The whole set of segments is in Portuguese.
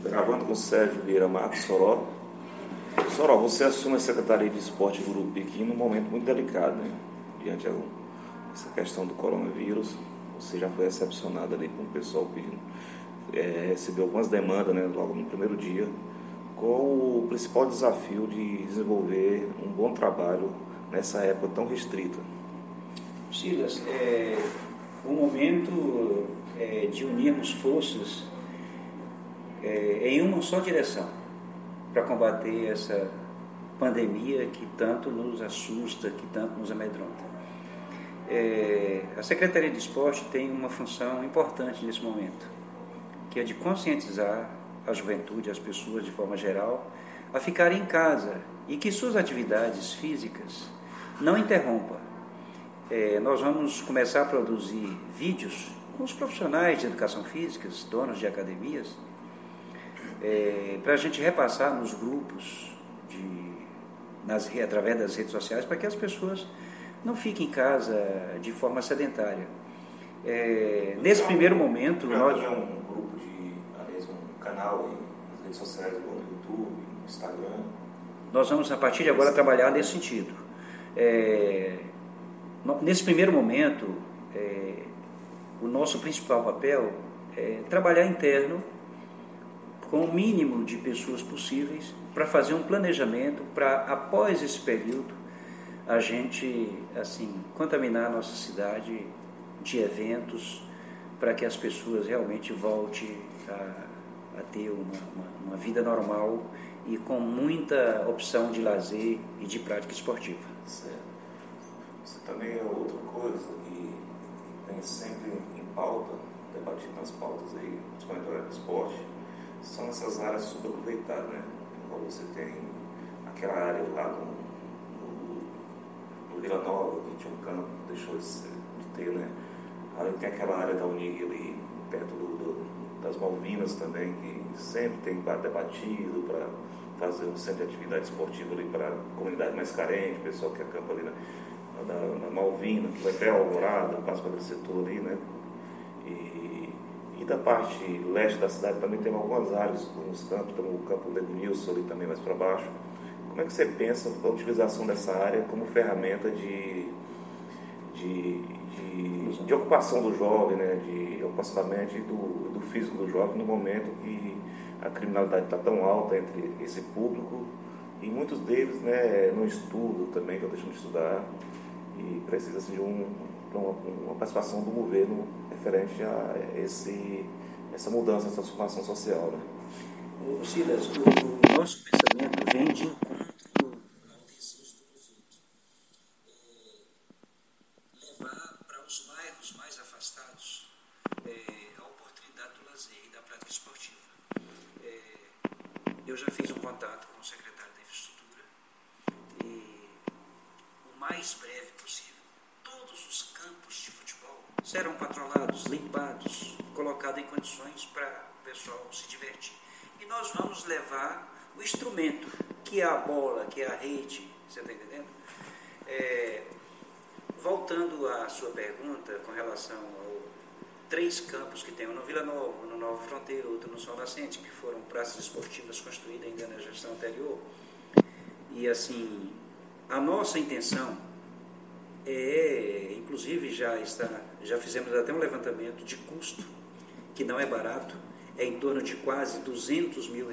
Gravando com o Sérgio Vieira Marques, Soró. Soró, você assume a Secretaria de Esporte do Grupo Biquim num momento muito delicado, né? Diante dessa questão do coronavírus, você já foi recepcionado ali com o pessoal pedindo, recebeu algumas demandas, né, logo no primeiro dia. Qual o principal desafio de desenvolver um bom trabalho nessa época tão restrita? Silas, o momento de unirmos forças em uma só direção para combater essa pandemia que tanto nos assusta, que tanto nos amedronta. A Secretaria de Esporte tem uma função importante nesse momento, que é de conscientizar a juventude, as pessoas de forma geral, a ficarem em casa e que suas atividades físicas não interrompam. Nós vamos começar a produzir vídeos com os profissionais de educação física, donos de academias, para a gente repassar nos grupos, através das redes sociais, para que as pessoas não fiquem em casa de forma sedentária. Nesse primeiro momento... Nós temos um grupo um canal nas redes sociais, no YouTube, no Instagram. Nós vamos, a partir de agora, trabalhar nesse sentido. Nesse primeiro momento, o nosso principal papel é trabalhar interno com o mínimo de pessoas possíveis para fazer um planejamento para, após esse período, a gente, assim, contaminar a nossa cidade de eventos para que as pessoas realmente voltem a ter uma vida normal e com muita opção de lazer e de prática esportiva. Certo. Isso também é outra coisa que tem sempre em pauta, debatido nas pautas aí, principalmente do esporte, são essas áreas subaproveitadas, né? Então você tem aquela área lá no Vila Nova, que tinha um campo, deixou de ter, né? Aí tem aquela área da Unig ali, perto das Malvinas também, que sempre tem debatido para fazer um centro de atividade esportiva ali para a comunidade mais carente, o pessoal que acampa ali na Malvina, que vai até a Alvorada, passa para aquele setor ali, né? E da parte leste da cidade também tem algumas áreas, alguns campos, tem o campo Lego Nilson ali também mais para baixo. Como é que você pensa a utilização dessa área como ferramenta de ocupação do jovem, né? De ocupação da mente e do físico do jovem no momento que a criminalidade está tão alta entre esse público e muitos deles, né, não estudam também, que deixam de estudar e precisa assim, de uma participação do governo referente a essa mudança, essa transformação social, né? Silas, o nosso pensamento vem de encontro ao desejo do prefeito. Levar para os bairros mais afastados a oportunidade do lazer e da prática esportiva. Eu já fiz um contato com o secretário da Infraestrutura e o mais breve possível, todos os campos de futebol serão patrolados, limpados, colocados em condições para o pessoal se divertir. E nós vamos levar o instrumento, que é a bola, que é a rede, você está entendendo? Voltando à sua pergunta com relação a 3 campos que tem, um no Vila Nova, no Nova Fronteira, outro no Sol Nascente, que foram praças esportivas construídas ainda na gestão anterior. E assim, a nossa intenção inclusive já fizemos até um levantamento de custo, que não é barato, é em torno de quase R$200 mil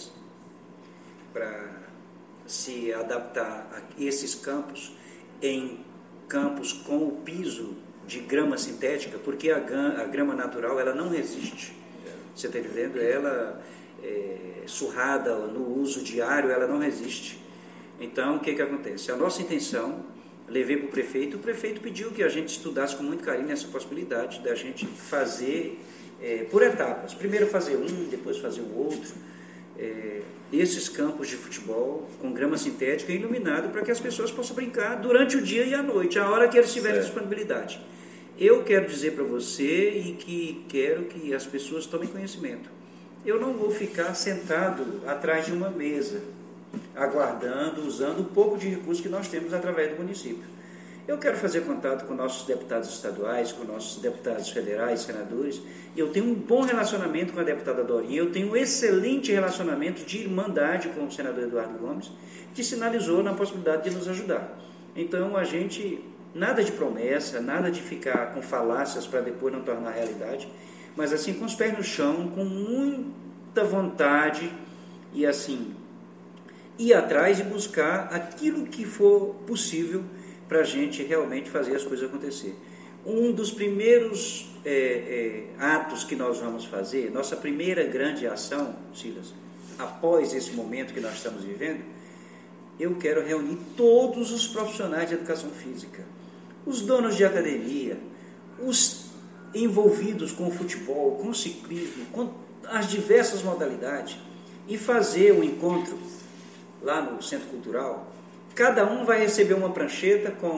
para se adaptar a esses campos, em campos com o piso de grama sintética, porque a grama natural ela não resiste, você está entendendo? Ela surrada no uso diário, ela não resiste. Então, o que acontece? A nossa intenção, levei para o prefeito pediu que a gente estudasse com muito carinho essa possibilidade da gente fazer por etapas. Primeiro fazer um, depois fazer o outro. Esses campos de futebol com grama sintética iluminado para que as pessoas possam brincar durante o dia e a noite, a hora que eles tiverem disponibilidade. Eu quero dizer para você e que quero que as pessoas tomem conhecimento. Eu não vou ficar sentado atrás de uma mesa, aguardando, usando o pouco de recursos que nós temos através do município. Eu quero fazer contato com nossos deputados estaduais, com nossos deputados federais, senadores. Eu tenho um bom relacionamento com a deputada Dorinha, eu tenho um excelente relacionamento de irmandade com o senador Eduardo Gomes, que sinalizou na possibilidade de nos ajudar. Então, a gente, nada de promessa, nada de ficar com falácias para depois não tornar realidade, mas assim, com os pés no chão, com muita vontade e assim, ir atrás e buscar aquilo que for possível para a gente realmente fazer as coisas acontecer. Um dos primeiros atos que nós vamos fazer, nossa primeira grande ação, Silas, após esse momento que nós estamos vivendo, eu quero reunir todos os profissionais de educação física, os donos de academia, os envolvidos com o futebol, com o ciclismo, com as diversas modalidades, e fazer um encontro lá no Centro Cultural. Cada um vai receber uma prancheta com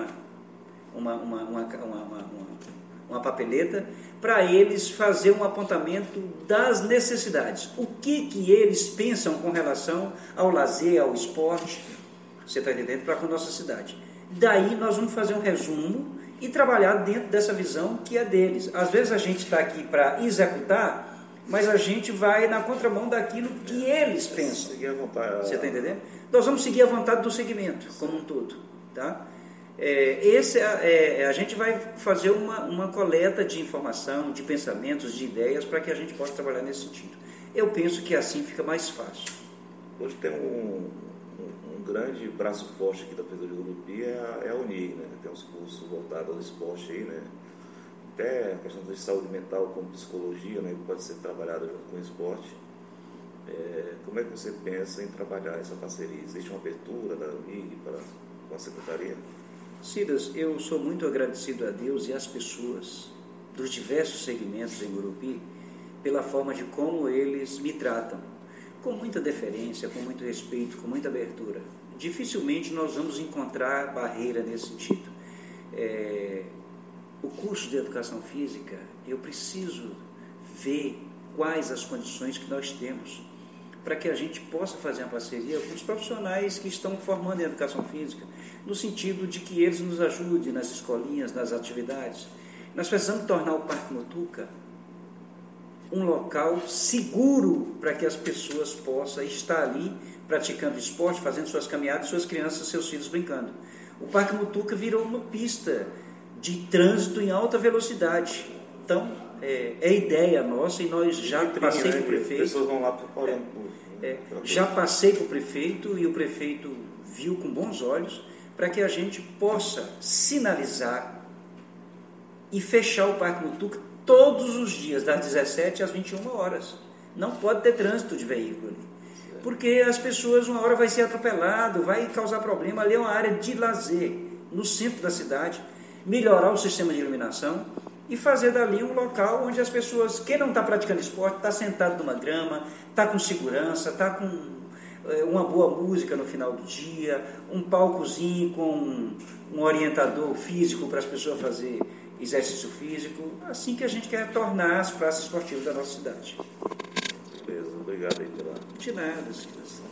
uma papeleta para eles fazer um apontamento das necessidades. O que eles pensam com relação ao lazer, ao esporte, você está entendendo, para com a nossa cidade. Daí nós vamos fazer um resumo e trabalhar dentro dessa visão que é deles. Às vezes a gente está aqui para executar, mas a gente vai na contramão daquilo que eles pensam. Você está entendendo? Nós vamos seguir a vontade do segmento como um todo. Tá? A gente vai fazer uma coleta de informação, de pensamentos, de ideias, para que a gente possa trabalhar nesse sentido. Eu penso que assim fica mais fácil. Hoje tem um grande braço forte aqui da Prefeitura de Gurupi, é a UNIG, né? Tem uns cursos voltados ao esporte aí, né? Até a questão de saúde mental como psicologia, né, que pode ser trabalhada junto com o esporte. Como é que você pensa em trabalhar essa parceria? Existe uma abertura da UNIG com a Secretaria? Silas, eu sou muito agradecido a Deus e às pessoas dos diversos segmentos em Gurupi pela forma de como eles me tratam, com muita deferência, com muito respeito, com muita abertura. Dificilmente nós vamos encontrar barreira nesse sentido. O curso de educação física, eu preciso ver quais as condições que nós temos para que a gente possa fazer uma parceria com os profissionais que estão formando em educação física, no sentido de que eles nos ajudem nas escolinhas, nas atividades. Nós precisamos tornar o Parque Mutuca um local seguro para que as pessoas possam estar ali praticando esporte, fazendo suas caminhadas, suas crianças, seus filhos brincando. O Parque Mutuca virou uma pista de trânsito em alta velocidade. Então, é ideia nossa e nós já passei para o prefeito. As pessoas vão lá já passei para o prefeito e o prefeito viu com bons olhos para que a gente possa sinalizar e fechar o Parque Mutuca todos os dias, das 17 às 21 horas. Não pode ter trânsito de veículo ali, porque as pessoas, uma hora vai ser atropelado, vai causar problema. Ali é uma área de lazer, no centro da cidade, melhorar o sistema de iluminação e fazer dali um local onde as pessoas, quem não está praticando esporte, está sentado numa grama, está com segurança, está com uma boa música no final do dia, um palcozinho com um orientador físico para as pessoas fazer exercício físico, assim que a gente quer tornar as praças esportivas da nossa cidade. Beleza, obrigado aí pela... De nada, Silas.